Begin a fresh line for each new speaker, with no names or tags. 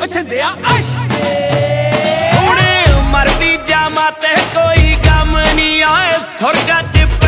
ਛੰਦਿਆ ਅਸ਼ਕੇ ਹੁਣ ਮਰਦੀ ਜਾਵਾਂ ਤੇ ਕੋਈ ਗਮ ਨਹੀਂ ਆਏ ਸੁਰਗਾਂ 'ਚ